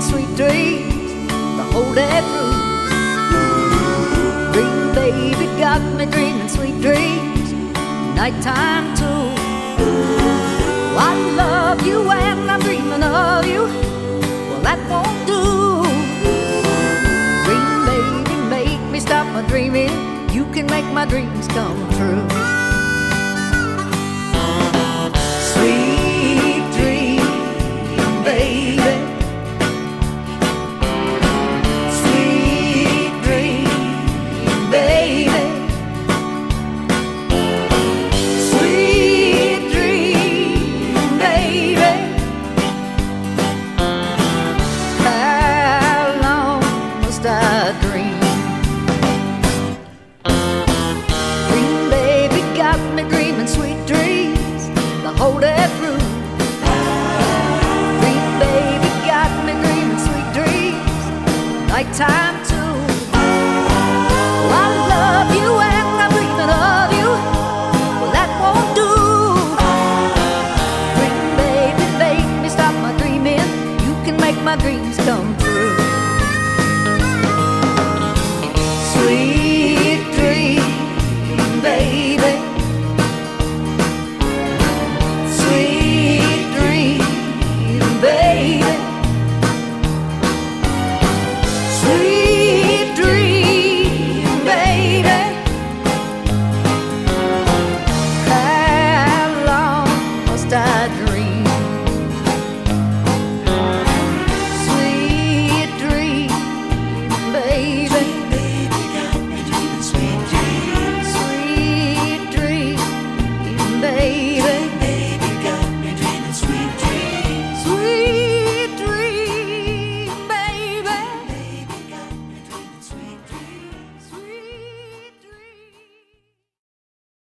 sweet dreams the whole day through. Dream baby got me dreaming sweet dreams, nighttime too. I love you and I'm dreaming of you, well that won't do. Dream baby, make me stop my dreaming, you can make my dreams come true. Sweet dream, baby. Sweet dream, baby. Sweet dream, baby. How long must I dream? Dream baby got me dreaming sweet dreams the whole day through. Dream baby got me dreaming sweet dreams, nighttime too. Oh, I love you and I'm dreaming of you, well that won't do. Dream baby, make me stop my dreaming, you can make my dreams come true.